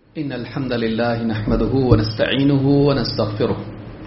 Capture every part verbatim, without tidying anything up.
إن الحمد لله نحمده ونستعينه ونستغفره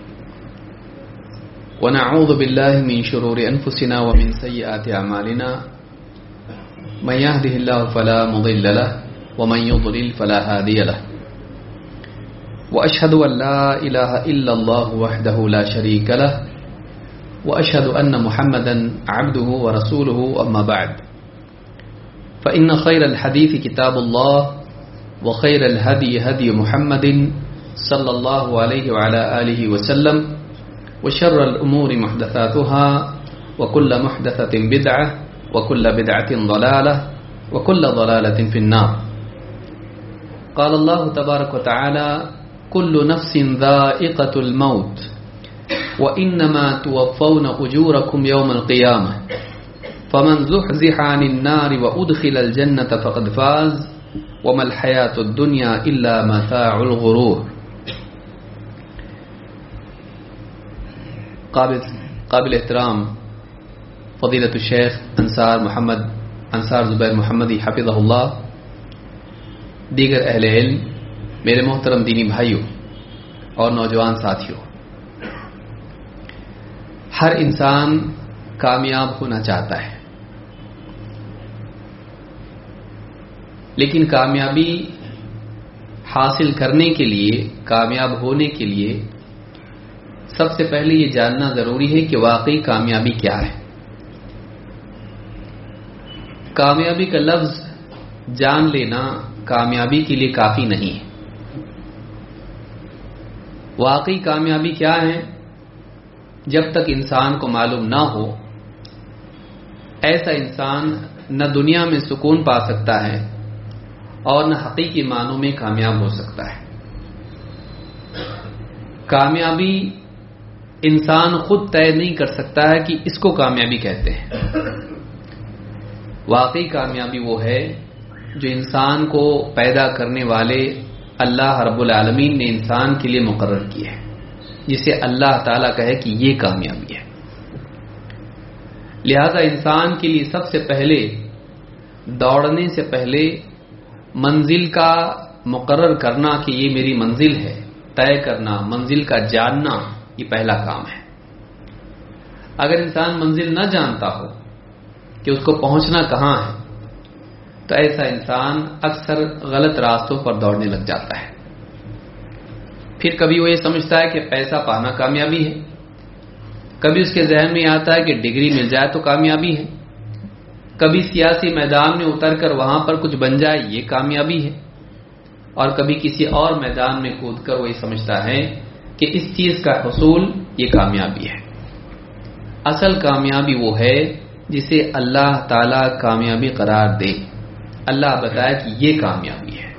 ونعوذ بالله من شرور أنفسنا ومن سيئات أعمالنا من يهده الله فلا مضل له ومن يضلل فلا هادي له وأشهد أن لا إله إلا الله وحده لا شريك له وأشهد أن محمدا عبده ورسوله أما بعد فإن خير الحديث كتاب الله وخير الهدي هدي محمد صلى الله عليه وعلى آله وسلم وشر الأمور محدثاتها وكل محدثة بدعة وكل بدعة ضلالة وكل ضلالة في النار. قال الله تبارك وتعالى كل نفس ذائقة الموت وإنما توفون أجوركم يوم القيامة فمن زحزح عن النار وأدخل الجنة فقد فاز وما الحياة الدنيا إلا متاع الغرور. قابل قابل احترام فضیلت الشیخ انصار محمد انصار زبیر محمدی حفظہ اللہ، دیگر اہل علم، میرے محترم دینی بھائیوں اور نوجوان ساتھیوں، ہر انسان کامیاب ہونا چاہتا ہے، لیکن کامیابی حاصل کرنے کے لیے، کامیاب ہونے کے لیے سب سے پہلے یہ جاننا ضروری ہے کہ واقعی کامیابی کیا ہے. کامیابی کا لفظ جان لینا کامیابی کے لیے کافی نہیں ہے. واقعی کامیابی کیا ہے، جب تک انسان کو معلوم نہ ہو، ایسا انسان نہ دنیا میں سکون پا سکتا ہے اور نہ حقیقی معنوں میں کامیاب ہو سکتا ہے. کامیابی انسان خود طے نہیں کر سکتا ہے کہ اس کو کامیابی کہتے ہیں. واقعی کامیابی وہ ہے جو انسان کو پیدا کرنے والے اللہ رب العالمین نے انسان کے لیے مقرر کی ہے، جسے اللہ تعالیٰ کہے کہ یہ کامیابی ہے. لہذا انسان کے لیے سب سے پہلے دوڑنے سے پہلے منزل کا مقرر کرنا کہ یہ میری منزل ہے، طے کرنا، منزل کا جاننا، یہ پہلا کام ہے. اگر انسان منزل نہ جانتا ہو کہ اس کو پہنچنا کہاں ہے، تو ایسا انسان اکثر غلط راستوں پر دوڑنے لگ جاتا ہے. پھر کبھی وہ یہ سمجھتا ہے کہ پیسہ پانا کامیابی ہے، کبھی اس کے ذہن میں آتا ہے کہ ڈگری مل جائے تو کامیابی ہے، کبھی سیاسی میدان میں اتر کر وہاں پر کچھ بن جائے یہ کامیابی ہے، اور کبھی کسی اور میدان میں کود کر وہ یہ سمجھتا ہے کہ اس چیز کا حصول یہ کامیابی ہے. اصل کامیابی وہ ہے جسے اللہ تعالی کامیابی قرار دے، اللہ بتائے کہ یہ کامیابی ہے.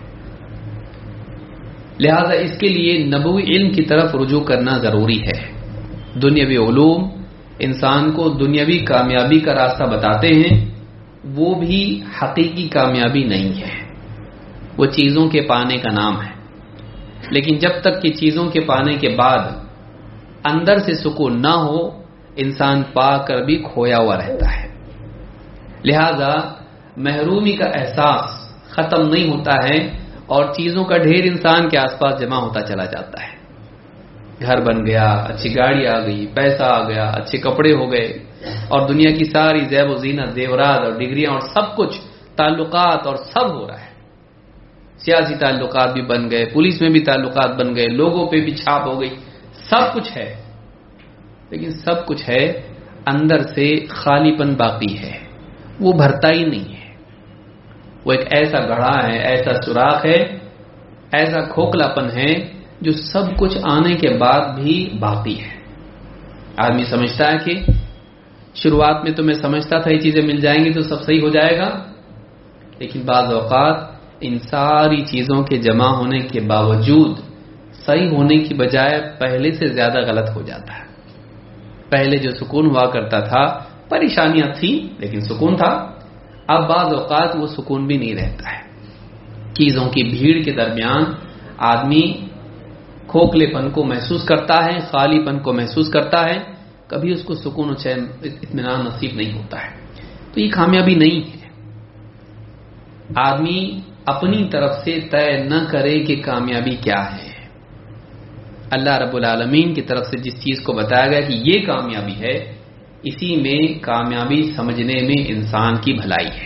لہذا اس کے لیے نبوی علم کی طرف رجوع کرنا ضروری ہے. دنیاوی علوم انسان کو دنیاوی کامیابی کا راستہ بتاتے ہیں، وہ بھی حقیقی کامیابی نہیں ہے، وہ چیزوں کے پانے کا نام ہے. لیکن جب تک کہ چیزوں کے پانے کے بعد اندر سے سکون نہ ہو، انسان پا کر بھی کھویا ہوا رہتا ہے. لہذا محرومی کا احساس ختم نہیں ہوتا ہے اور چیزوں کا ڈھیر انسان کے آس پاس جمع ہوتا چلا جاتا ہے. گھر بن گیا، اچھی گاڑی آ گئی، پیسہ آ گیا، اچھے کپڑے ہو گئے، اور دنیا کی ساری زیب و زینت، زیورات اور ڈگریاں اور سب کچھ، تعلقات اور سب ہو رہا ہے. سیاسی تعلقات بھی بن گئے، پولیس میں بھی تعلقات بن گئے، لوگوں پہ بھی چھاپ ہو گئی، سب کچھ ہے. لیکن سب کچھ ہے، اندر سے خالی پن باقی ہے، وہ بھرتا ہی نہیں ہے. وہ ایک ایسا گڑھا ہے، ایسا سوراخ ہے، ایسا کھوکھلا پن ہے جو سب کچھ آنے کے بعد بھی باقی ہے. آدمی سمجھتا ہے کہ شروعات میں تو میں سمجھتا تھا یہ چیزیں مل جائیں گی تو سب صحیح ہو جائے گا، لیکن بعض اوقات ان ساری چیزوں کے جمع ہونے کے باوجود صحیح ہونے کی بجائے پہلے سے زیادہ غلط ہو جاتا ہے. پہلے جو سکون ہوا کرتا تھا، پریشانیاں تھیں لیکن سکون تھا، اب بعض اوقات وہ سکون بھی نہیں رہتا ہے. چیزوں کی بھیڑ کے درمیان آدمی کھوکھلے پن کو محسوس کرتا ہے، خالی پن کو محسوس کرتا ہے، کبھی اس کو سکون و چین اطمینان نصیب نہیں ہوتا ہے. تو یہ کامیابی نہیں ہے. آدمی اپنی طرف سے طے نہ کرے کہ کامیابی کیا ہے. اللہ رب العالمین کی طرف سے جس چیز کو بتایا گیا کہ یہ کامیابی ہے، اسی میں کامیابی سمجھنے میں انسان کی بھلائی ہے.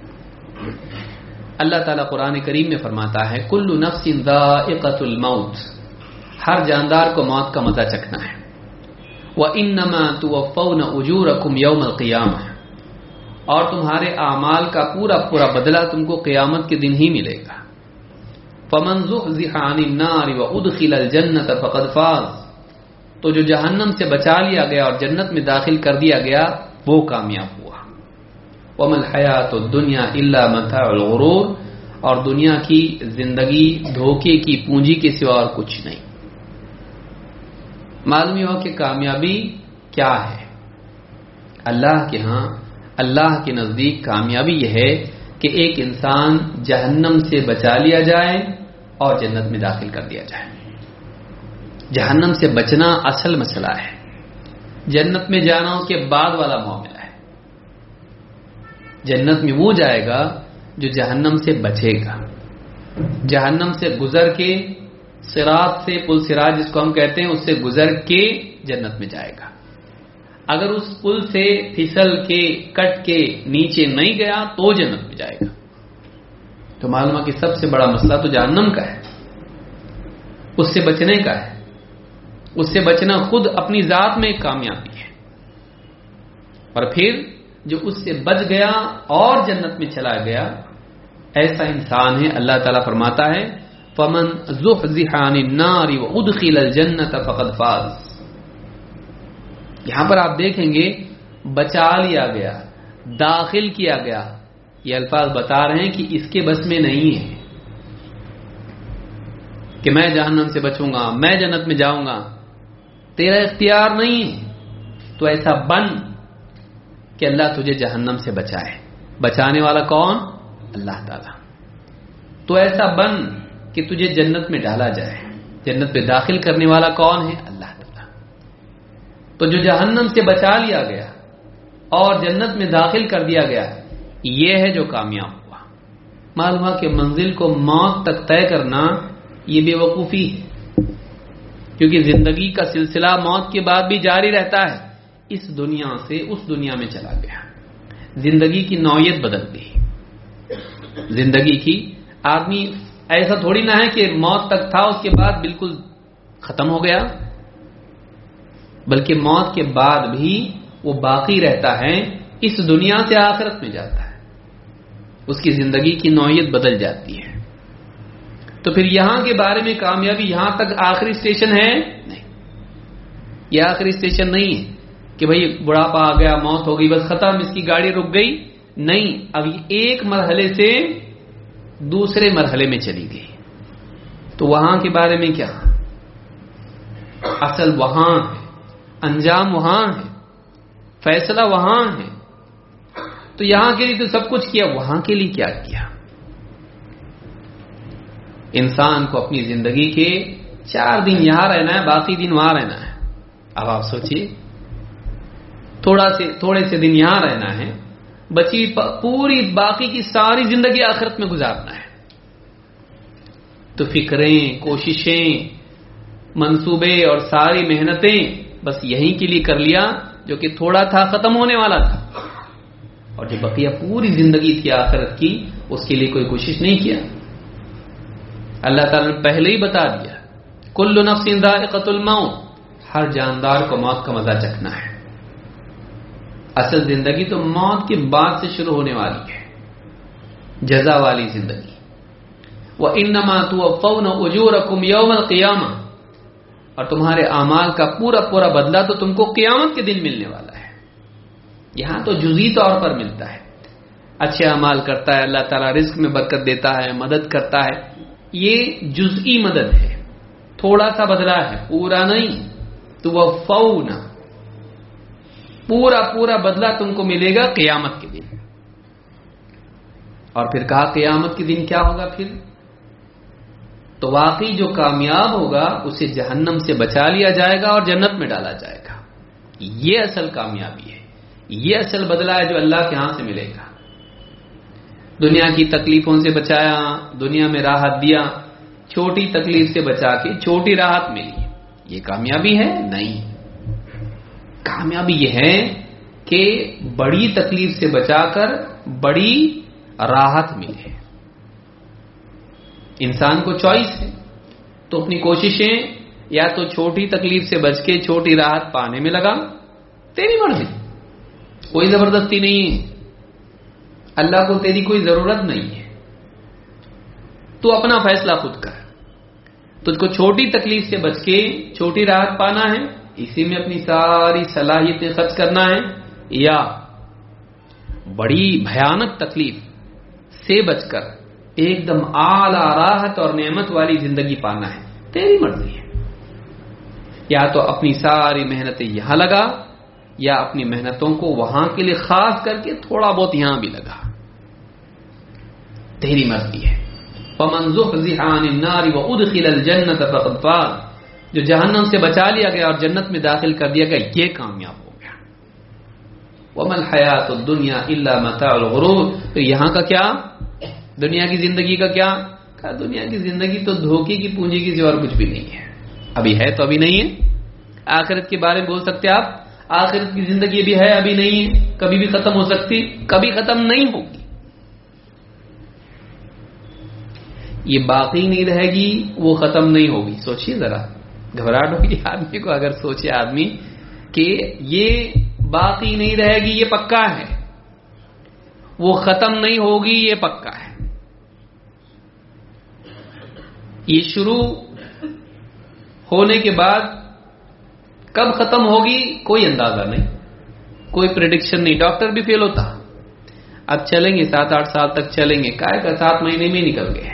اللہ تعالیٰ قرآن کریم میں فرماتا ہے کل نفس ذائقۃ الموت، ہر جاندار کو موت کا مزہ چکھنا ہے. وَإِنَّمَا تُوَفَّوْنَ أُجُورَكُمْ يَوْمَ الْقِيَامَةِ، اور تمہارے اعمال کا پورا پورا بدلہ تم کو قیامت کے دن ہی ملے گا. فَمَنْ زُحْزِحَ عَنِ النَّارِ وَأُدْخِلَ الْجَنَّةَ فَقَدْ فَازَ، تو جو جہنم سے بچا لیا گیا اور جنت میں داخل کر دیا گیا وہ کامیاب ہوا. وَمَا الْحَيَاةُ الدُّنْيَا إِلَّا مَتَاعُ الْغُرُورِ، اور دنیا کی زندگی دھوکے کی پونجی کے سوا اور کچھ نہیں. معلوم ہو کہ کامیابی کیا ہے. اللہ کے ہاں، اللہ کے نزدیک کامیابی یہ ہے کہ ایک انسان جہنم سے بچا لیا جائے اور جنت میں داخل کر دیا جائے. جہنم سے بچنا اصل مسئلہ ہے، جنت میں جانا اس کے بعد والا معاملہ ہے. جنت میں وہ جائے گا جو جہنم سے بچے گا، جہنم سے گزر کے، صراط سے، پل صراط جس کو ہم کہتے ہیں، اس سے گزر کے جنت میں جائے گا. اگر اس پل سے پھسل کے کٹ کے نیچے نہیں گیا تو جنت میں جائے گا. تو معلوم ہے کہ سب سے بڑا مسئلہ تو جہنم کا ہے، اس سے بچنے کا ہے. اس سے بچنا خود اپنی ذات میں ایک کامیابی ہے. اور پھر جو اس سے بچ گیا اور جنت میں چلا گیا، ایسا انسان ہے. اللہ تعالیٰ فرماتا ہے فَمَنْ زُحْزِحَ عَنِ النَّارِ وَأُدْخِلَ الْجَنَّةَ فَقَدْ فَازَ. یہاں پر آپ دیکھیں گے بچا لیا گیا، داخل کیا گیا، یہ الفاظ بتا رہے ہیں کہ اس کے بس میں نہیں ہے کہ میں جہنم سے بچوں گا، میں جنت میں جاؤں گا. تیرا اختیار نہیں ہے. تو ایسا بن کہ اللہ تجھے جہنم سے بچائے. بچانے والا کون؟ اللہ تعالی. تو ایسا بن کہ تجھے جنت میں ڈالا جائے. جنت میں داخل کرنے والا کون ہے؟ اللہ تعالی. تو جو جہنم سے بچا لیا گیا اور جنت میں داخل کر دیا گیا، یہ ہے جو کامیاب ہوا. معلوم ہے کہ منزل کو موت تک طے کرنا یہ بے وقوفی ہے، کیونکہ زندگی کا سلسلہ موت کے بعد بھی جاری رہتا ہے. اس دنیا سے اس دنیا میں چلا گیا، زندگی کی نوعیت بدل گئی. زندگی کی آدمی ایسا تھوڑی نہ ہے کہ موت تک تھا اس کے بعد بالکل ختم ہو گیا، بلکہ موت کے بعد بھی وہ باقی رہتا ہے. اس دنیا سے آخرت میں جاتا ہے، اس کی زندگی کی نوعیت بدل جاتی ہے. تو پھر یہاں کے بارے میں کامیابی یہاں تک آخری اسٹیشن ہے؟ نہیں، یہ آخری اسٹیشن نہیں ہے کہ بھئی بڑھاپا آ گیا، موت ہو گئی، بس ختم، اس کی گاڑی رک گئی. نہیں، اب ایک مرحلے سے دوسرے مرحلے میں چلی گئی. تو وہاں کے بارے میں کیا؟ اصل وہاں ہے، انجام وہاں ہے، فیصلہ وہاں ہے. تو یہاں کے لیے تو سب کچھ کیا، وہاں کے لیے کیا کیا؟ انسان کو اپنی زندگی کے چار دن یہاں رہنا ہے، باقی دن وہاں رہنا ہے. اب آپ سوچئے، تھوڑا سے تھوڑے سے دن یہاں رہنا ہے، بچی پوری باقی کی ساری زندگی آخرت میں گزارنا ہے. تو فکریں، کوششیں، منصوبے اور ساری محنتیں بس یہیں کے لیے کر لیا جو کہ تھوڑا تھا، ختم ہونے والا تھا. اور جو بقیہ پوری زندگی تھی آخرت کی، اس کے لیے کوئی کوشش نہیں کیا. اللہ تعالیٰ نے پہلے ہی بتا دیا کل نفس ذائقۃ الموت، ہر جاندار کو موت کا مزہ چکھنا ہے. اصل زندگی تو موت کے بعد سے شروع ہونے والی ہے، جزا والی زندگی. وَإِنَّمَا تُوَفَّوْنَ أُجُورَكُمْ يَوْمَ الْقِيَامَةِ، اور تمہارے اعمال کا پورا پورا بدلہ تو تم کو قیامت کے دن ملنے والا ہے. یہاں تو جزئی طور پر ملتا ہے. اچھے اعمال کرتا ہے اللہ تعالیٰ رزق میں برکت دیتا ہے، مدد کرتا ہے، یہ جزئی مدد ہے، تھوڑا سا بدلہ ہے، پورا نہیں. توفون، پورا پورا بدلہ تم کو ملے گا قیامت کے دن. اور پھر کہا قیامت کے دن کیا ہوگا پھر؟ تو واقعی جو کامیاب ہوگا اسے جہنم سے بچا لیا جائے گا اور جنت میں ڈالا جائے گا. یہ اصل کامیابی ہے، یہ اصل بدلہ ہے جو اللہ کے ہاں سے ملے گا. دنیا کی تکلیفوں سے بچایا، دنیا میں راحت دیا، چھوٹی تکلیف سے بچا کے چھوٹی راحت ملی، یہ کامیابی ہے؟ نہیں، کامیابی یہ ہے کہ بڑی تکلیف سے بچا کر بڑی راحت ملے۔ انسان کو چوائس ہے، تو اپنی کوششیں یا تو چھوٹی تکلیف سے بچ کے چھوٹی راحت پانے میں لگا، تیری مرضی، کوئی زبردستی نہیں ہے، اللہ کو تیری کوئی ضرورت نہیں ہے، تو اپنا فیصلہ خود کر۔ تجھ کو چھوٹی تکلیف سے بچ کے چھوٹی راحت پانا ہے، اسی میں اپنی ساری صلاحیتیں خرچ کرنا ہے، یا بڑی بھیانک تکلیف سے بچ کر ایک دم اعلیٰ راحت اور نعمت والی زندگی پانا ہے، تیری مرضی ہے۔ یا تو اپنی ساری محنتیں یہاں لگا، یا اپنی محنتوں کو وہاں کے لیے خاص کر کے تھوڑا بہت یہاں بھی لگا، تیری مرضی ہے۔ فَمَنْ زُحْزِحَ عَنِ النَّارِ وَأُدْخِلَ الْجَنَّةَ فَقَدْ فَازَ، جو جہنم سے بچا لیا گیا اور جنت میں داخل کر دیا گیا، یہ کامیاب ہو گیا۔ وَمَا الْحَيَاةُ الدُّنْيَا إِلَّا مَتَاعُ الْغُرُورِ، تو یہاں کا کیا، دنیا کی زندگی کا کیا؟ کہا دنیا کی زندگی تو دھوکے کی پونجی کی سوا اور کچھ بھی نہیں ہے، ابھی ہے تو ابھی نہیں ہے۔ آخرت کے بارے میں بول سکتے آپ، آخرت کی زندگی بھی ہے ابھی نہیں ہے، کبھی بھی ختم ہو سکتی، کبھی ختم نہیں ہوگی، یہ باقی نہیں رہے گی، وہ ختم نہیں ہوگی۔ سوچئے ذرا، گھبراہٹ ہوگی آدمی کو اگر سوچے آدمی کہ یہ باقی نہیں رہے گی، یہ پکا ہے، وہ ختم نہیں ہوگی، یہ پکا ہے، یہ شروع ہونے کے بعد کب ختم ہوگی کوئی اندازہ نہیں، کوئی پریڈکشن نہیں، ڈاکٹر بھی فیل ہوتا، اب چلیں گے سات آٹھ سال تک چلیں گے، کائے کا سات مہینے میں نکل گئے،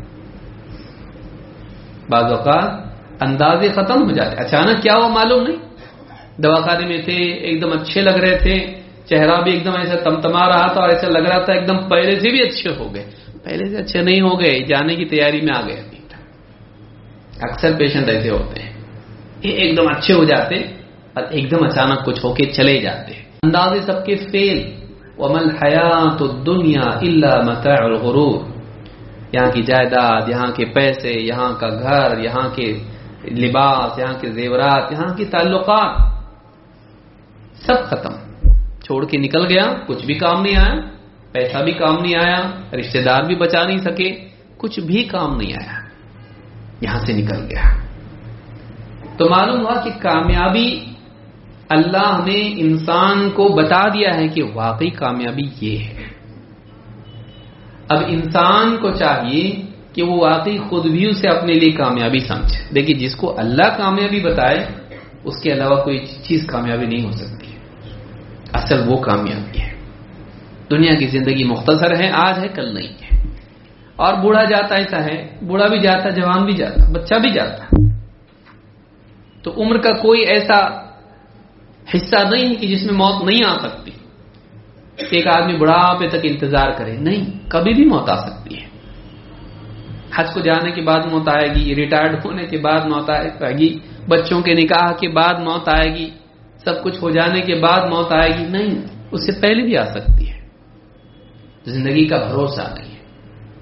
بعض اوقات اندازے ختم ہو جاتے، اچانک کیا ہوا معلوم نہیں، دواخانے میں تھے ایک دم اچھے لگ رہے تھے، چہرہ بھی ایک دم ایسا تمتما رہا تھا اور ایسا لگ رہا تھا ایک دم پہلے سے بھی اچھے ہو گئے، پہلے سے اچھے نہیں ہو گئے، جانے کی تیاری میں آ گئے۔ اکثر پیشنٹ ایسے ہوتے ہیں، یہ ایک دم اچھے ہو جاتے اور ایک دم اچانک کچھ ہو کے چلے جاتے، اندازے سب کے فیل۔ وَمَا الْحَيَاةُ الدُّنْيَا إِلَّا مَتَاعُ الْغُرُورِ، یہاں کی جائیداد، یہاں کے پیسے، یہاں کا گھر، یہاں کے لباس، یہاں کے زیورات، یہاں کی تعلقات، سب ختم، چھوڑ کے نکل گیا، کچھ بھی کام نہیں آیا، پیسہ بھی کام نہیں آیا، رشتہ دار بھی بچا نہیں سکے، کچھ بھی کام نہیں آیا، یہاں سے نکل گیا۔ تو معلوم ہوا کہ کامیابی اللہ نے انسان کو بتا دیا ہے کہ واقعی کامیابی یہ ہے۔ اب انسان کو چاہیے کہ وہ واقعی خود بھی اسے اپنے لیے کامیابی سمجھے۔ دیکھیے، جس کو اللہ کامیابی بتائے اس کے علاوہ کوئی چیز کامیابی نہیں ہو سکتی، اصل وہ کامیابی ہے۔ دنیا کی زندگی مختصر ہے، آج ہے کل نہیں ہے، اور بوڑھا جاتا ایسا ہے، بوڑھا بھی جاتا، جوان بھی جاتا، بچہ بھی جاتا، تو عمر کا کوئی ایسا حصہ نہیں ہے کہ جس میں موت نہیں آ سکتی۔ ایک آدمی بڑھاپے تک انتظار کرے، نہیں، کبھی بھی موت آ سکتی ہے۔ حج کو جانے کے بعد موت آئے گی، ریٹائرڈ ہونے کے بعد موت آئے گی، بچوں کے نکاح کے بعد موت آئے گی، سب کچھ ہو جانے کے بعد موت آئے گی، نہیں، اس سے پہلے بھی آ سکتی ہے۔ زندگی کا بھروسہ نہیں ہے۔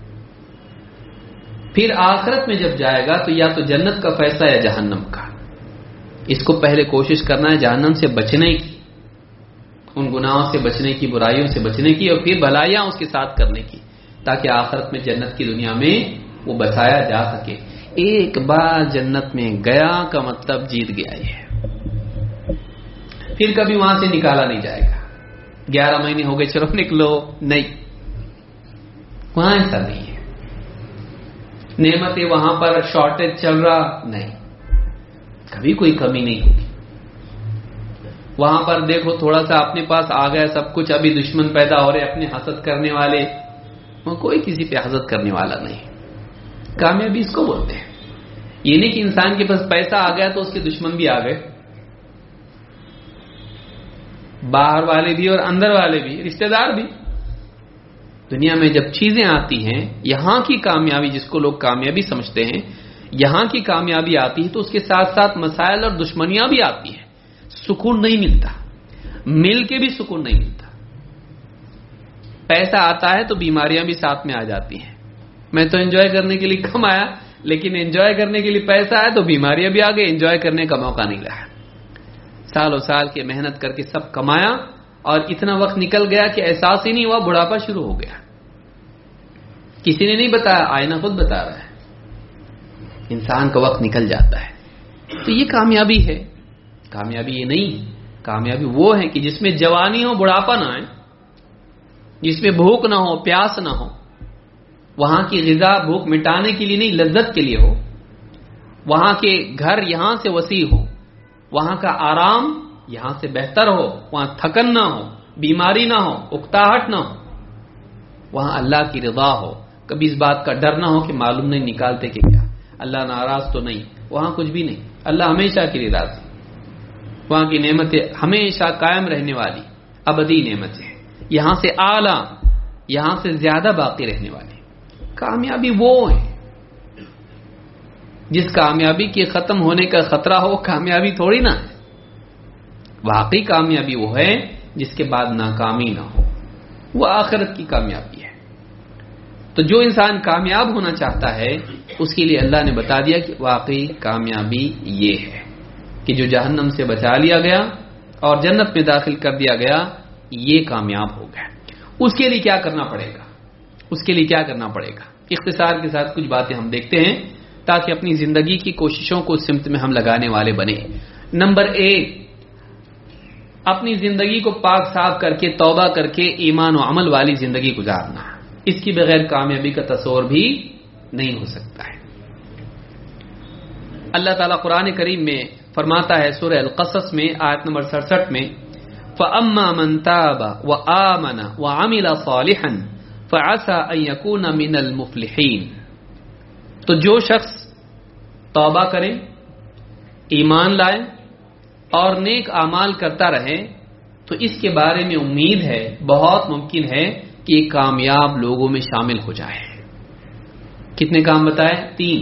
پھر آخرت میں جب جائے گا تو یا تو جنت کا فیصلہ یا جہنم کا، اس کو پہلے کوشش کرنا ہے جہنم سے بچنے کی، ان گناہوں سے بچنے کی، برائیوں سے بچنے کی، اور پھر بھلائیاں اس کے ساتھ کرنے کی، تاکہ آخرت میں جنت کی دنیا میں وہ بچایا جا سکے۔ ایک بار جنت میں گیا کا مطلب جیت گیا ہے، پھر کبھی وہاں سے نکالا نہیں جائے گا۔ گیارہ مہینے ہو گئے چلو نکلو، نہیں، وہاں ایسا نہیں ہے۔ نعمتیں وہاں پر شارٹیج چل رہا، نہیں، کبھی کوئی کمی نہیں ہوگی۔ وہاں پر دیکھو تھوڑا سا اپنے پاس آ گیا سب کچھ، ابھی دشمن پیدا ہو رہے، اپنے حسد کرنے والے، وہ کوئی کسی پہ حسد کرنے والا نہیں۔ کامیابی اس کو بولتے ہیں۔ یہ نہیں کہ انسان کے پاس پیسہ آ گیا تو اس کے دشمن بھی آ گئے، باہر والے بھی اور اندر والے بھی، رشتہ دار بھی۔ دنیا میں جب چیزیں آتی ہیں، یہاں کی کامیابی جس کو لوگ کامیابی سمجھتے ہیں، یہاں کی کامیابی آتی ہے تو اس کے ساتھ ساتھ مسائل اور دشمنیاں بھی آتی ہیں، سکون نہیں ملتا، مل کے بھی سکون نہیں ملتا۔ پیسہ آتا ہے تو بیماریاں بھی ساتھ میں آ جاتی ہیں. میں تو انجوائے کرنے کے لیے کمایا, لیکن انجوائے کرنے کے لیے پیسہ آیا تو بیماریاں بھی آ گئی, انجوائے کرنے کا موقع نہیں رہا. سالوں سال کی محنت کر کے سب کمایا اور اتنا وقت نکل گیا کہ احساس ہی نہیں ہوا, بڑھاپا شروع ہو گیا. کسی نے نہیں بتایا, آئینہ خود بتا رہا ہے. انسان کا وقت نکل جاتا ہے. تو یہ کامیابی ہے. کامیابی یہ نہیں, کامیابی وہ ہے کہ جس میں جوانی ہو, بڑھاپا نہ آئے, جس میں بھوک نہ ہو, پیاس نہ ہو. وہاں کی غذا بھوک مٹانے کے لیے نہیں, لذت کے لیے ہو. وہاں کے گھر یہاں سے وسیع ہو, وہاں کا آرام یہاں سے بہتر ہو, وہاں تھکن نہ ہو, بیماری نہ ہو, اکتاہٹ نہ ہو. وہاں اللہ کی رضا ہو, کبھی اس بات کا ڈر نہ ہو کہ معلوم نہیں نکالتے کہ کیا, اللہ ناراض تو نہیں. وہاں کچھ بھی نہیں, اللہ ہمیشہ کے لیے راضی. وہاں کی نعمتیں ہمیشہ قائم رہنے والی ابدی نعمتیں ہیں, یہاں سے اعلیٰ, یہاں سے زیادہ باقی رہنے والی. کامیابی وہ ہے جس کامیابی کے ختم ہونے کا خطرہ ہو. کامیابی تھوڑی نہ ہے. واقعی کامیابی وہ ہے جس کے بعد ناکامی نہ ہو, وہ آخرت کی کامیابی ہے. تو جو انسان کامیاب ہونا چاہتا ہے اس کے لیے اللہ نے بتا دیا کہ واقعی کامیابی یہ ہے کہ جو جہنم سے بچا لیا گیا اور جنت میں داخل کر دیا گیا, یہ کامیاب ہو گیا. اس کے لیے کیا کرنا پڑے گا, اس کے لیے کیا کرنا پڑے گا اختصار کے ساتھ کچھ باتیں ہم دیکھتے ہیں تاکہ اپنی زندگی کی کوششوں کو سمت میں ہم لگانے والے بنے. نمبر ایک, اپنی زندگی کو پاک صاف کر کے, توبہ کر کے ایمان و عمل والی زندگی گزارنا. اس کی بغیر کامیابی کا تصور بھی نہیں ہو سکتا ہے. اللہ تعالیٰ قرآن کریم میں فرماتا ہے سورہ القصص میں آیت نمبر سڑسٹھ میں, فَأَمَّا مَن تَابَ وَآمَنَ وَعَمِلَ صَالِحًا فَعَسَىٰ أَن يَكُونَ مِنَ الْمُفْلِحِينَ. تو جو شخص توبہ کرے, ایمان لائے اور نیک اعمال کرتا رہے تو اس کے بارے میں امید ہے, بہت ممکن ہے کہ یہ کامیاب لوگوں میں شامل ہو جائے. کتنے کام بتائے؟ تین.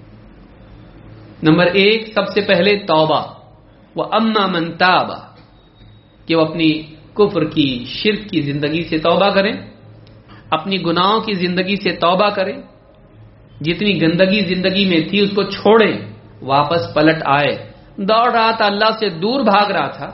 نمبر ایک, سب سے پہلے توبہ. وَأَمَّا مَن تَابَ, کہ وہ اپنی کفر کی, شرک کی زندگی سے توبہ کریں, اپنی گناہوں کی زندگی سے توبہ کریں, جتنی گندگی زندگی میں تھی اس کو چھوڑیں, واپس پلٹ آئے. دوڑ رہا تھا, اللہ سے دور بھاگ رہا تھا,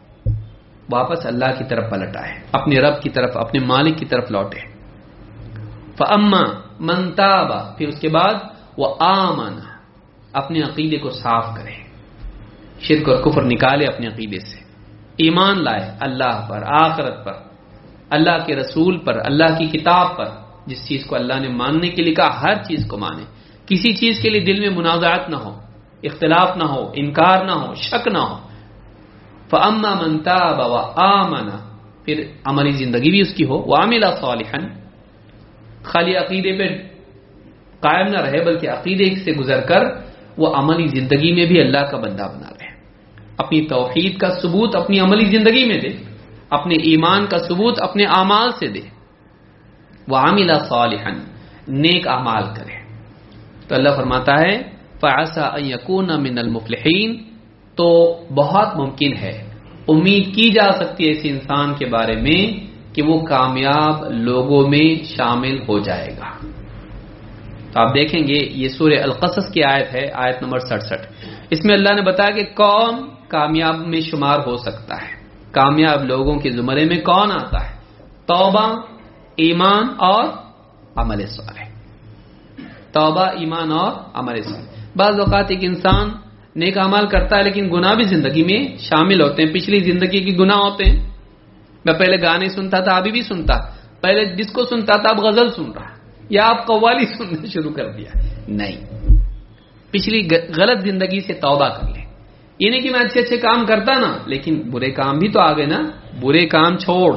واپس اللہ کی طرف پلٹ آئے, اپنے رب کی طرف, اپنے مالک کی طرف لوٹے. فَأَمَّا مَن تَابَ, پھر اس کے بعد وَآمَنَ, اپنے عقیدے کو صاف کرے, شرک اور کفر نکالے اپنے عقیدے سے, ایمان لائے اللہ پر, آخرت پر, اللہ کے رسول پر, اللہ کی کتاب پر. جس چیز کو اللہ نے ماننے کے لیے کہا ہر چیز کو مانے, کسی چیز کے لیے دل میں منازعات نہ ہو, اختلاف نہ ہو, انکار نہ ہو, شک نہ ہو. فَأَمَّا مَن تَابَ وَآمَنَ, پھر عملی زندگی بھی اس کی ہو. وَعَمِلَ صَالِحًا, خالی عقیدے پہ قائم نہ رہے بلکہ عقیدے سے گزر کر وہ عملی زندگی میں بھی اللہ کا بندہ بنا رہے, اپنی توحید کا ثبوت اپنی عملی زندگی میں دے, اپنے ایمان کا ثبوت اپنے اعمال سے دے. وَعَمِلَ صَالِحًا, نیک اعمال کرے. تو اللہ فرماتا ہے فَعَسَىٰ أَن يَكُونَ مِنَ الْمُفْلِحِينَ, تو بہت ممکن ہے, امید کی جا سکتی ہے ایسے انسان کے بارے میں کہ وہ کامیاب لوگوں میں شامل ہو جائے گا. تو آپ دیکھیں گے یہ سورہ القصص کی آیت ہے, آیت نمبر سڑسٹھ. اس میں اللہ نے بتایا کہ کون کامیاب میں شمار ہو سکتا ہے, کامیاب لوگوں کے زمرے میں کون آتا ہے. توبہ, ایمان اور عمل صالح. توبہ, ایمان اور عمل صالح. بعض اوقات ایک انسان نیک اعمال کرتا ہے لیکن گناہ بھی زندگی میں شامل ہوتے ہیں, پچھلی زندگی کے گناہ ہوتے ہیں. میں پہلے گانے سنتا تھا, ابھی بھی سنتا, پہلے ڈسکو سنتا تھا, اب غزل سن رہا, یا آپ قوالی سننا شروع کر دیا. نہیں, پچھلی غلط زندگی سے توبہ کر لیں. یہ نہیں کہ میں اچھے اچھے کام کرتا نا, لیکن برے کام بھی تو آ گئے نا. برے کام چھوڑ,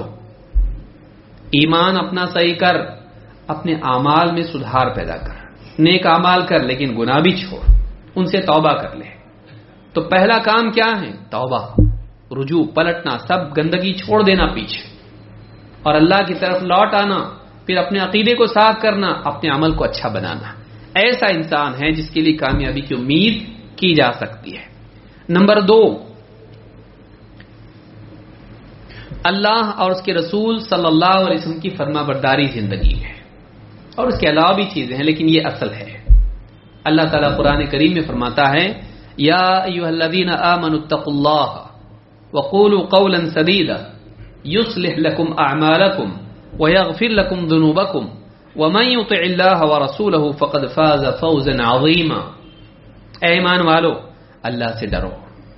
ایمان اپنا صحیح کر, اپنے اعمال میں سدھار پیدا کر, نیک اعمال کر لیکن گناہ بھی چھوڑ, ان سے توبہ کر لے. تو پہلا کام کیا ہے؟ توبہ, رجوع, پلٹنا, سب گندگی چھوڑ دینا پیچھے اور اللہ کی طرف لوٹ آنا. پھر اپنے عقیدے کو صاف کرنا, اپنے عمل کو اچھا بنانا. ایسا انسان ہے جس کے لیے کامیابی کی امید کی جا سکتی ہے. نمبر دو, اللہ اور اس کے رسول صلی اللہ علیہ وسلم کی فرما برداری زندگی میں، اور اس کے علاوہ بھی چیزیں ہیں لیکن یہ اصل ہے۔ اللہ تعالیٰ قرآن کریم میں فرماتا ہے یا ایھا الذین آمنوا اتقوا اللہ وقولوا قولا سدیدا یصلح لکم اعمالکم ویغفر لکم ذنوبکم ومن یطع اللہ ورسولہ فقد فاز فوزا عظیما۔ اے ایمان والو، اللہ سے ڈرو۔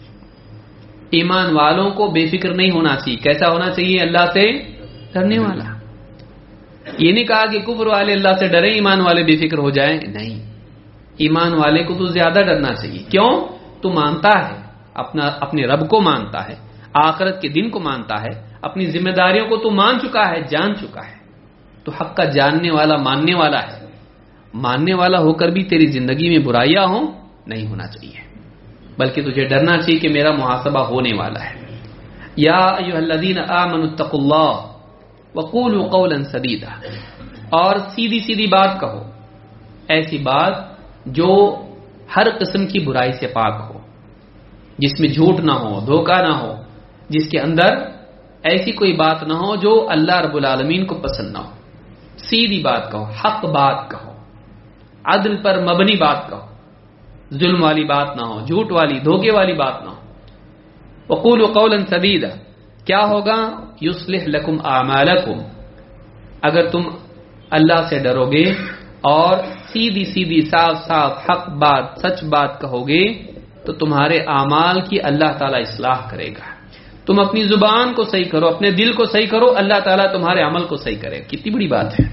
ایمان والوں کو بے فکر نہیں ہونا چاہیے۔ کیسا ہونا چاہیے؟ اللہ سے ڈرنے والا۔ یہ نہیں کہا کہ کفر والے اللہ سے ڈریں، ایمان والے بے فکر ہو جائیں، نہیں، ایمان والے کو تو زیادہ ڈرنا چاہیے۔ کیوں؟ تو مانتا ہے اپنا اپنے رب کو مانتا ہے، آخرت کے دن کو مانتا ہے، اپنی ذمہ داریوں کو تو مان چکا ہے، جان چکا ہے، تو حق کا جاننے والا، ماننے والا ہے۔ ماننے والا ہو کر بھی تیری زندگی میں برائیاں ہوں، نہیں ہونا چاہیے، بلکہ تجھے ڈرنا چاہیے کہ میرا محاسبہ ہونے والا ہے۔ یا ایھا الذین آمنوا اتقوا اللہ وقولوا قولا سدیدا، اور سیدھی سیدھی بات کہو، ایسی بات جو ہر قسم کی برائی سے پاک ہو، جس میں جھوٹ نہ ہو، دھوکہ نہ ہو، جس کے اندر ایسی کوئی بات نہ ہو جو اللہ رب العالمین کو پسند نہ ہو۔ سیدھی بات کہو، حق بات کہو، عدل پر مبنی بات کہو، ظلم والی بات نہ ہو، جھوٹ والی، دھوکے والی بات نہ ہو۔ وقولوا قولا سدیدا، کیا ہوگا؟ یصلح لکم اعمالکم، اگر تم اللہ سے ڈرو گے اور سیدھی سیدھی صاف صاف حق بات، سچ بات کہو گے تو تمہارے اعمال کی اللہ تعالیٰ اصلاح کرے گا۔ تم اپنی زبان کو صحیح کرو، اپنے دل کو صحیح کرو، اللہ تعالیٰ تمہارے عمل کو صحیح کرے۔ کتنی بڑی بات ہے۔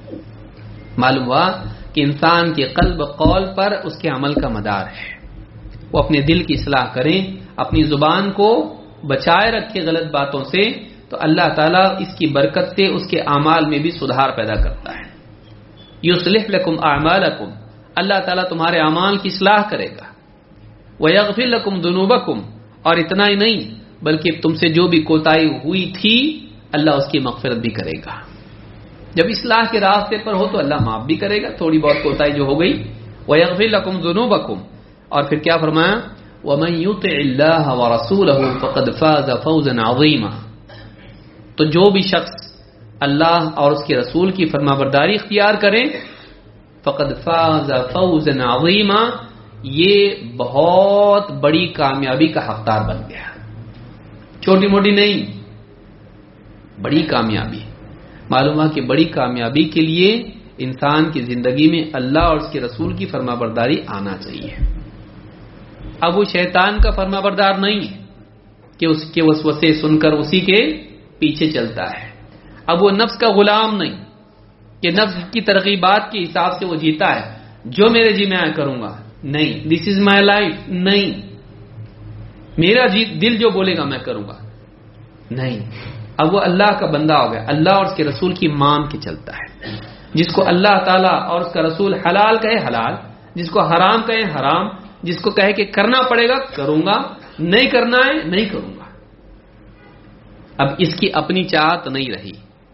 معلوم ہوا کہ انسان کے قلب قول پر اس کے عمل کا مدار ہے۔ وہ اپنے دل کی اصلاح کریں، اپنی زبان کو بچائے رکھے غلط باتوں سے، تو اللہ تعالیٰ اس کی برکت سے اس کے اعمال میں بھی سدھار پیدا کرتا ہے۔ یصلح لکم اعمالکم، اللہ تعالیٰ تمہارے اعمال کی اصلاح کرے گا۔ ویغفر لکم ذنوبکم، اور اتنا ہی نہیں بلکہ تم سے جو بھی کوتاہی ہوئی تھی اللہ اس کی مغفرت بھی کرے گا۔ جب اصلاح کے راستے پر ہو تو اللہ معاف بھی کرے گا تھوڑی بہت کوتاہی جو ہو گئی۔ ویغفر لکم ذنوبکم، اور پھر کیا فرمایا؟ ومن یطع اللہ ورسولہ فقد فاز فوزا عظیما، تو جو بھی شخص اللہ اور اس کے رسول کی فرما برداری اختیار کریں، فقد فاز فوزا عظیما، یہ بہت بڑی کامیابی کا حقدار بن گیا۔ چھوٹی موٹی نہیں، بڑی کامیابی۔ معلوم ہے کہ بڑی کامیابی کے لیے انسان کی زندگی میں اللہ اور اس کے رسول کی فرما برداری آنا چاہیے۔ اب وہ شیطان کا فرما بردار نہیں ہے کہ اس کے وسوسے سن کر اسی کے پیچھے چلتا ہے۔ اب وہ نفس کا غلام نہیں کہ نفس کی ترغیبات کے حساب سے وہ جیتا ہے، جو میرے جی میں کروں گا، نہیں، دس از مائی لائف، نہیں، میرا جی دل جو بولے گا میں کروں گا، نہیں۔ اب وہ اللہ کا بندہ ہو گیا، اللہ اور اس کے رسول کی مان کے چلتا ہے۔ جس کو اللہ تعالیٰ اور اس کا رسول حلال کہے حلال، جس کو حرام کہے حرام، جس کو کہے کہ کرنا پڑے گا کروں گا، نہیں کرنا ہے نہیں کروں گا۔ اب اس کی اپنی چاہت نہیں رہی،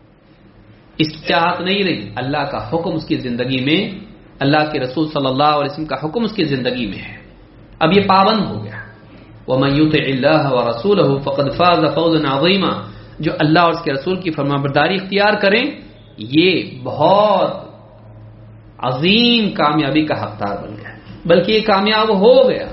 اس کی چاہت نہیں رہی، اللہ کا حکم اس کی زندگی میں، اللہ کے رسول صلی اللہ علیہ وسلم کا حکم اس کی زندگی میں ہے، اب یہ پابند ہو گیا۔ وَمَن يُطِعِ اللَّهَ وَرَسُولَهُ فَقَدْ فَازَ فَوْزًا عَظِيمًا، جو اللہ اور اس کے رسول کی فرمانبرداری اختیار کریں یہ بہت عظیم کامیابی کا حقدار بن گیا، بلکہ یہ کامیاب ہو گیا۔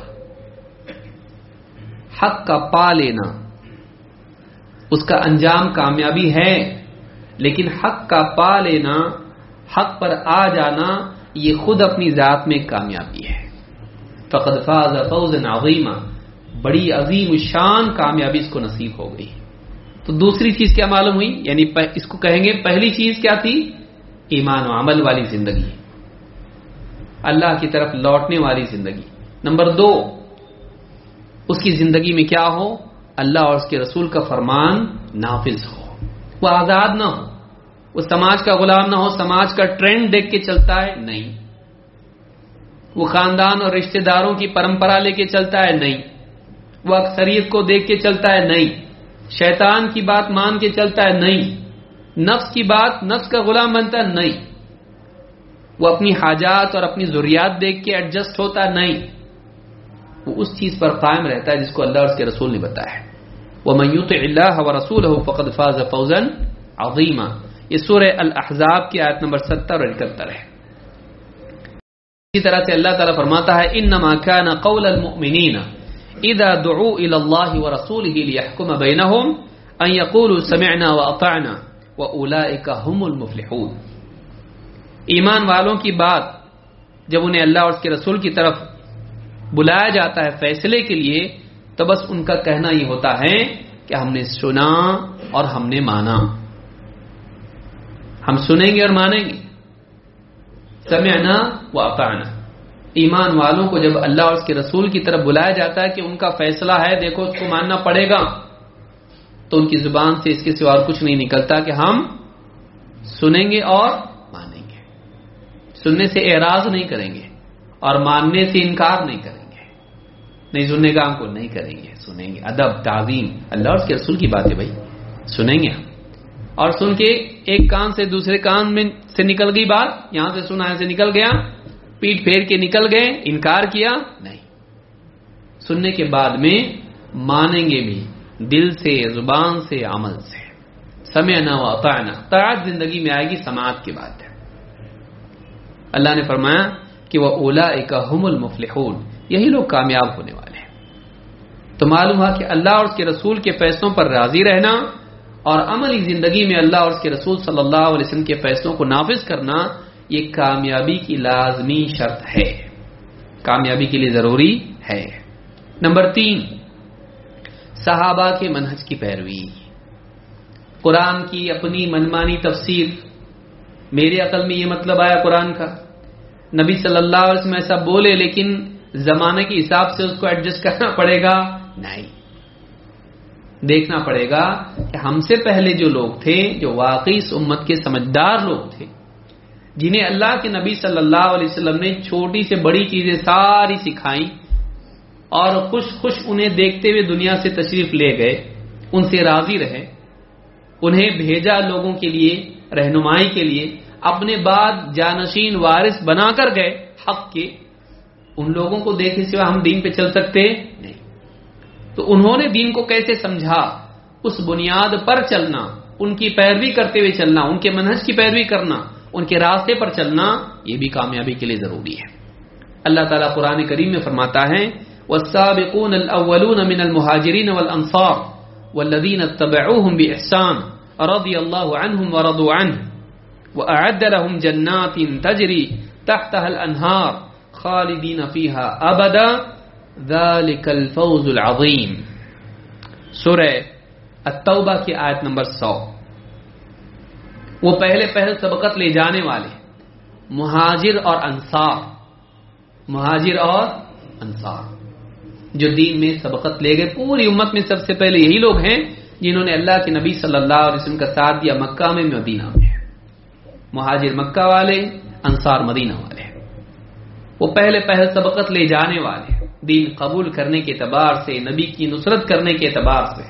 حق کا پا لینا اس کا انجام کامیابی ہے، لیکن حق کا پا لینا، حق پر آ جانا، یہ خود اپنی ذات میں کامیابی ہے۔ فقد فاز فوزا عظیما، بڑی عظیم شان کامیابی اس کو نصیب ہو گئی۔ تو دوسری چیز کیا معلوم ہوئی؟ یعنی اس کو کہیں گے پہلی چیز کیا تھی؟ ایمان و عمل والی زندگی، اللہ کی طرف لوٹنے والی زندگی۔ نمبر دو، اس کی زندگی میں کیا ہو؟ اللہ اور اس کے رسول کا فرمان نافذ ہو، وہ آزاد نہ ہو، وہ سماج کا غلام نہ ہو، سماج کا ٹرینڈ دیکھ کے چلتا ہے نہیں، وہ خاندان اور رشتہ داروں کی پرمپرا لے کے چلتا ہے نہیں، وہ اکثریت کو دیکھ کے چلتا ہے نہیں، شیطان کی بات مان کے چلتا ہے نہیں، نفس کی بات، نفس کا غلام بنتا ہے نہیں، وہ اپنی حاجات اور اپنی ضروریات دیکھ کے ایڈجسٹ ہوتا نہیں، وہ اس چیز پر قائم رہتا ہے جس کو اللہ اور اس کے رسول نے بتایا ہے۔ وَمَن يُطِعِ اللَّهَ وَرَسُولَهُ فَقَدْ فَازَ فَوْزًا عَظِيمًا. یہ سورہ الاحزاب کی آیت نمبر ستر اور اکہتر ہے. اسی طرح سے اللہ تعالیٰ فرماتا ہے انما كان قول المؤمنین اذا دعوا الى الله ورسوله ليحكم بينهم ان يقولوا سمعنا واطعنا واولئك هم المفلحون. ایمان والوں کی بات جب انہیں اللہ اور اس کے رسول کی طرف بلایا جاتا ہے فیصلے کے لیے تو بس ان کا کہنا یہ ہوتا ہے کہ ہم نے سنا اور ہم نے مانا. ہم سنیں گے اور مانیں گے. سمعنا واطعنا. ایمان والوں کو جب اللہ اور اس کے رسول کی طرف بلایا جاتا ہے کہ ان کا فیصلہ ہے دیکھو اس کو ماننا پڑے گا تو ان کی زبان سے اس کے سوا اور کچھ نہیں نکلتا کہ ہم سنیں گے اور مانیں گے. سننے سے اعراض نہیں کریں گے اور ماننے سے انکار نہیں کریں گے. نہیں سننے کا ہم کو نہیں کریں گے, سنیں گے. ادب تعظیم اللہ اور اس کے رسول کی بات ہے بھائی, سنیں گے ہم. اور سن کے ایک کان سے دوسرے کان میں سے نکل گئی بات, یہاں سے سنا یہاں سے نکل گیا, پیٹ پھیر کے نکل گئے, انکار کیا نہیں. سننے کے بعد میں مانیں گے بھی دل سے, زبان سے, عمل سے. سمعنا واطعنا. طاعت زندگی میں آئے گی, سماعت کی بات ہے. اللہ نے فرمایا کہ وہ اولئک هم المفلحون, یہی لوگ کامیاب ہونے والے ہیں. تو معلوم ہوا کہ اللہ اور اس کے رسول کے فیصلوں پر راضی رہنا اور عملی زندگی میں اللہ اور اس کے رسول صلی اللہ علیہ وسلم کے فیصلوں کو نافذ کرنا یہ کامیابی کی لازمی شرط ہے, کامیابی کے لیے ضروری ہے. نمبر تین, صحابہ کے منہج کی پیروی. قرآن کی اپنی منمانی تفسیر, میرے عقل میں یہ مطلب آیا قرآن کا, نبی صلی اللہ علیہ وسلم ایسا بولے لیکن زمانے کے حساب سے اس کو ایڈجسٹ کرنا پڑے گا, نہیں. دیکھنا پڑے گا کہ ہم سے پہلے جو لوگ تھے, جو واقعی اس امت کے سمجھدار لوگ تھے, جنہیں اللہ کے نبی صلی اللہ علیہ وسلم نے چھوٹی سے بڑی چیزیں ساری سکھائیں اور خوش خوش انہیں دیکھتے ہوئے دنیا سے تشریف لے گئے, ان سے راضی رہے, انہیں بھیجا لوگوں کے لیے رہنمائی کے لیے, اپنے بعد جانشین وارث بنا کر گئے حق کے. ان لوگوں کو دیکھے سوا ہم دین پہ چل سکتے نہیں. تو انہوں نے دین کو کیسے سمجھا, اس بنیاد پر چلنا, ان کی پیروی کرتے ہوئے چلنا, ان کے منہج کی پیروی کرنا, ان کے راستے پر چلنا, یہ بھی کامیابی کے لیے ضروری ہے. اللہ تعالیٰ قرآن کریم میں فرماتا ہے والسابقون الاولون من المهاجرين والانصار والذين اتبعوهم باحسان رضي الله عنهم ورضوا عنه واعد لهم جنات تجري تحتها الانهار خالدين فيها ابدا ذلك الفوز العظیم. سورہ التوبہ کی آیت نمبر سو. وہ پہلے پہل سبقت لے جانے والے مہاجر اور انصار, مہاجر اور انصار جو دین میں سبقت لے گئے. پوری امت میں سب سے پہلے یہی لوگ ہیں جنہوں نے اللہ کے نبی صلی اللہ علیہ وسلم کا ساتھ دیا مکہ میں, مدینہ میں. مہاجر مکہ والے, انصار مدینہ والے. وہ پہلے پہل سبقت لے جانے والے, دین قبول کرنے کے اعتبار سے, نبی کی نصرت کرنے کے اعتبار سے.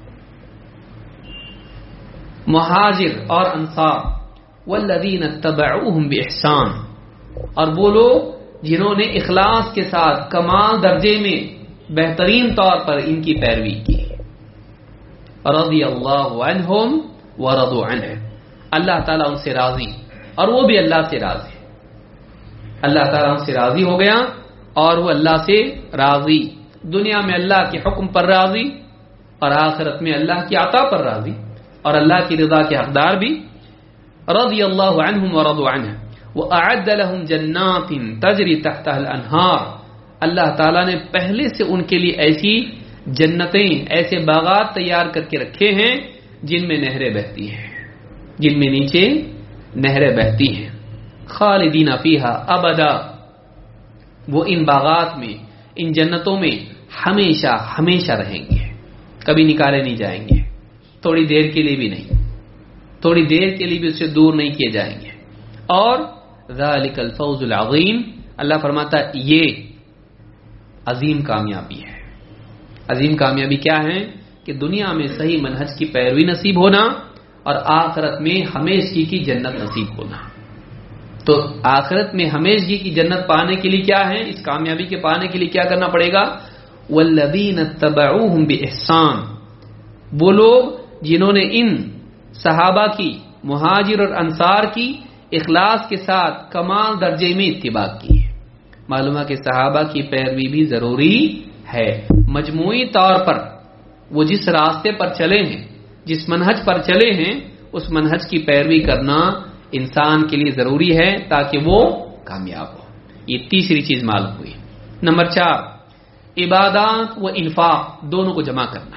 مہاجر اور انصار والذین اتبعوہم باحسان, اور وہ لوگ جنہوں نے اخلاص کے ساتھ کمال درجے میں بہترین طور پر ان کی پیروی کی. رضی اللہ عنہم ورضوا عنہ, اللہ تعالیٰ ان سے راضی اور وہ بھی اللہ سے راضی. اللہ تعالیٰ ان سے راضی ہو گیا اور وہ اللہ سے راضی. دنیا میں اللہ کے حکم پر راضی اور آخرت میں اللہ کی عطا پر راضی اور اللہ کی رضا کے حقدار بھی. رضی اللہ عنہم ورضوا عنہ وَأَعَدَّ لَهُمْ جَنَّاتٍ تَجْرِي تَحْتَهَا الْأَنْهَارُ, اللہ تعالیٰ نے پہلے سے ان کے لیے ایسی جنتیں, ایسے باغات تیار کر کے رکھے ہیں جن میں نہریں بہتی ہیں, جن میں نیچے نہریں بہتی ہیں. خالدین فیہا ابدا, وہ ان باغات میں, ان جنتوں میں ہمیشہ ہمیشہ رہیں گے, کبھی نکالے نہیں جائیں گے, تھوڑی دیر کے لیے بھی نہیں, تھوڑی دیر کے لیے بھی اس سے دور نہیں کیے جائیں گے. اور ذالک الفوز العظیم, اللہ فرماتا ہے یہ عظیم کامیابی ہے. عظیم کامیابی کیا ہے کہ دنیا میں صحیح منہج کی پیروی نصیب ہونا اور آخرت میں ہمیشگی کی جنت نصیب ہونا. تو آخرت میں ہمیشگی کی جنت پانے کے لیے کیا ہے, اس کامیابی کے پانے کے لیے کیا کرنا پڑے گا؟ والذین اتبعوہم باحسان, وہ لوگ جنہوں نے ان صحابہ کی، مہاجر اور انصار کی اخلاص کے ساتھ کمال درجے میں اتباع کی ہے۔ معلوم ہے کہ صحابہ کی پیروی بھی ضروری ہے۔ مجموعی طور پر وہ جس راستے پر چلے ہیں، جس منہج پر چلے ہیں، اس منہج کی پیروی کرنا انسان کے لیے ضروری ہے تاکہ وہ کامیاب ہو۔ یہ تیسری چیز معلوم ہوئی۔ نمبر چار، عبادات و انفاق دونوں کو جمع کرنا،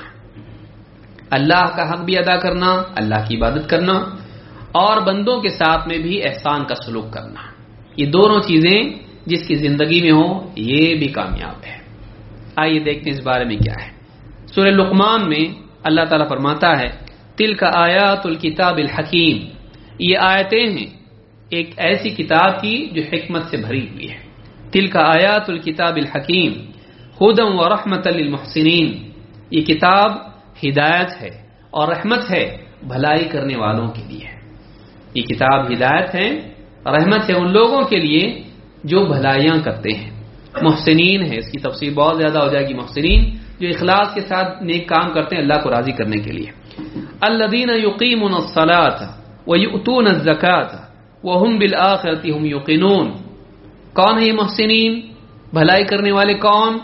اللہ کا حق بھی ادا کرنا، اللہ کی عبادت کرنا، اور بندوں کے ساتھ میں بھی احسان کا سلوک کرنا۔ یہ دونوں چیزیں جس کی زندگی میں ہو یہ بھی کامیاب ہے۔ آئیے دیکھتے ہیں اس بارے میں کیا ہے۔ سورہ لقمان میں اللہ تعالیٰ فرماتا ہے تلک آیات الکتاب الحکیم، یہ آیتیں ہیں ایک ایسی کتاب کی جو حکمت سے بھری ہوئی ہے۔ تلک آیات الکتاب الحکیم ہدی و رحمۃ للمحسنین، یہ کتاب ہدایت ہے اور رحمت ہے بھلائی کرنے والوں کے لیے۔ یہ کتاب ہدایت ہے، رحمت ہے ان لوگوں کے لیے جو بھلائیاں کرتے ہیں۔ محسنین ہے، اس کی تفسیر بہت زیادہ ہو جائے گی۔ محسنین جو اخلاص کے ساتھ نیک کام کرتے ہیں اللہ کو راضی کرنے کے لیے۔ الذین یقیمون الصلاۃ ویؤتون الزکاۃ وہم بالآخرۃ هم یوقنون، کون ہے یہ محسنین؟ بھلائی کرنے والے کون؟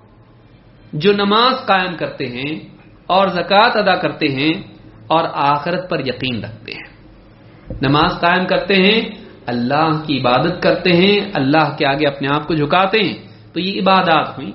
جو نماز قائم کرتے ہیں اور زکوٰۃ ادا کرتے ہیں اور آخرت پر یقین رکھتے ہیں۔ نماز قائم کرتے ہیں، اللہ کی عبادت کرتے ہیں، اللہ کے آگے اپنے آپ کو جھکاتے ہیں، تو یہ عبادات ہوئی۔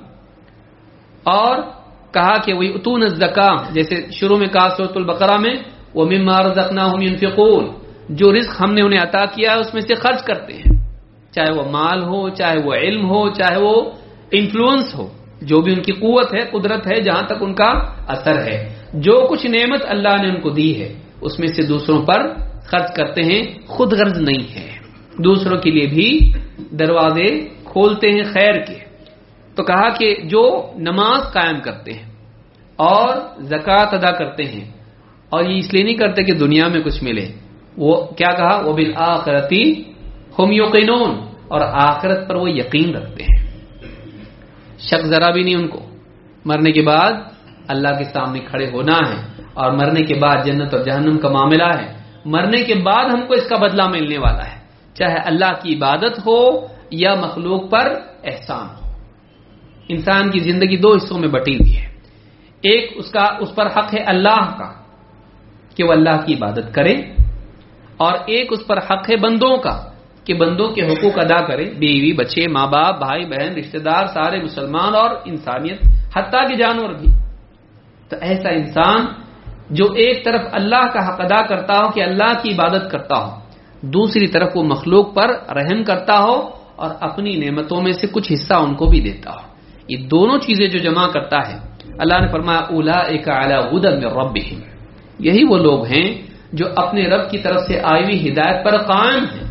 اور کہا کہ وہی اتون الزکاۃ، جیسے شروع میں کہا سورۃ البقرہ میں وَمِمَّا رَزَقْنَاهُمْ يُنْفِقُونَ، جو رزق ہم نے انہیں عطا کیا ہے اس میں سے خرچ کرتے ہیں، چاہے وہ مال ہو، چاہے وہ علم ہو، چاہے وہ انفلوئنس ہو، جو بھی ان کی قوت ہے، قدرت ہے، جہاں تک ان کا اثر ہے، جو کچھ نعمت اللہ نے ان کو دی ہے اس میں سے دوسروں پر خرچ کرتے ہیں۔ خود غرض نہیں ہے، دوسروں کے لیے بھی دروازے کھولتے ہیں خیر کے۔ تو کہا کہ جو نماز قائم کرتے ہیں اور زکوٰۃ ادا کرتے ہیں، اور یہ اس لیے نہیں کرتے کہ دنیا میں کچھ ملے، وہ کیا کہا وبالآخرۃ ہم یوقنون، اور آخرت پر وہ یقین رکھتے ہیں، شک ذرا بھی نہیں ان کو۔ مرنے کے بعد اللہ کے سامنے کھڑے ہونا ہے، اور مرنے کے بعد جنت اور جہنم کا معاملہ ہے، مرنے کے بعد ہم کو اس کا بدلہ ملنے والا ہے، چاہے اللہ کی عبادت ہو یا مخلوق پر احسان ہو۔ انسان کی زندگی دو حصوں میں بٹی ہوئی ہے، ایک اس کا اس پر حق ہے اللہ کا کہ وہ اللہ کی عبادت کرے، اور ایک اس پر حق ہے بندوں کا کہ بندوں کے حقوق ادا کرے، بیوی بچے ماں باپ بھائی بہن رشتہ دار سارے مسلمان اور انسانیت حتیٰ کہ جانور بھی۔ تو ایسا انسان جو ایک طرف اللہ کا حق ادا کرتا ہو کہ اللہ کی عبادت کرتا ہو، دوسری طرف وہ مخلوق پر رحم کرتا ہو اور اپنی نعمتوں میں سے کچھ حصہ ان کو بھی دیتا ہو، یہ دونوں چیزیں جو جمع کرتا ہے، اللہ نے فرمایا اولئک علی ھدی من ربہم، یہی وہ لوگ ہیں جو اپنے رب کی طرف سے آئی ہوئی ہدایت پر قائم ہیں۔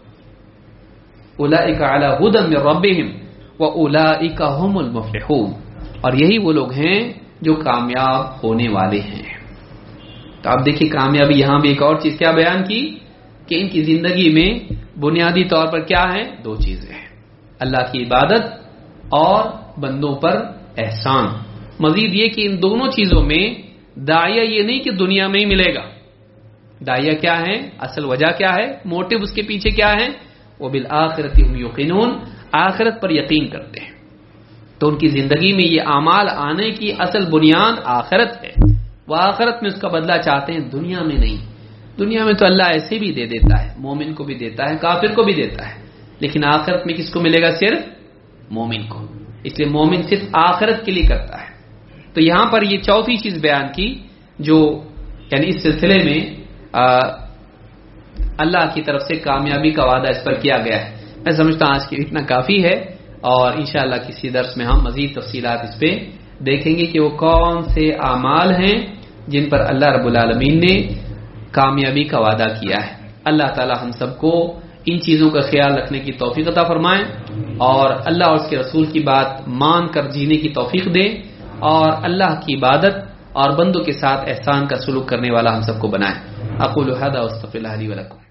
اولئک علی ھدی من ربہم واولئک ھم المفلحون، اور یہی وہ لوگ ہیں جو کامیاب ہونے والے ہیں۔ تو آپ دیکھیں کامیابی یہاں بھی ایک اور چیز کیا بیان کی کہ ان کی زندگی میں بنیادی طور پر کیا ہے؟ دو چیزیں ہیں، اللہ کی عبادت اور بندوں پر احسان۔ مزید یہ کہ ان دونوں چیزوں میں داعیہ یہ نہیں کہ دنیا میں ہی ملے گا، داعیہ کیا ہے؟ اصل وجہ کیا ہے؟ موٹو اس کے پیچھے کیا ہے؟ وہ بالآخرۃ ہم یوقنون، آخرت پر یقین کرتے ہیں۔ تو ان کی زندگی میں یہ اعمال آنے کی اصل بنیاد آخرت ہے، وہ آخرت میں اس کا بدلہ چاہتے ہیں، دنیا میں نہیں۔ دنیا میں تو اللہ ایسے بھی دے دیتا ہے، مومن کو بھی دیتا ہے، کافر کو بھی دیتا ہے، لیکن آخرت میں کس کو ملے گا؟ صرف مومن کو۔ اس لیے مومن صرف آخرت کے لیے کرتا ہے۔ تو یہاں پر یہ چوتھی چیز بیان کی جو یعنی اس سلسلے میں آ, اللہ کی طرف سے کامیابی کا وعدہ اس پر کیا گیا ہے۔ میں سمجھتا ہوں آج کی اتنا کافی ہے، اور انشاءاللہ کسی درس میں ہم مزید تفصیلات اس پہ دیکھیں گے کہ وہ کون سے اعمال ہیں جن پر اللہ رب العالمین نے کامیابی کا وعدہ کیا ہے۔ اللہ تعالی ہم سب کو ان چیزوں کا خیال رکھنے کی توفیق عطا فرمائیں، اور اللہ اور اس کے رسول کی بات مان کر جینے کی توفیق دے، اور اللہ کی عبادت اور بندوں کے ساتھ احسان کا سلوک کرنے والا ہم سب کو بنائیں۔ اقول ھذا واستغفر اللہ لی ولکم۔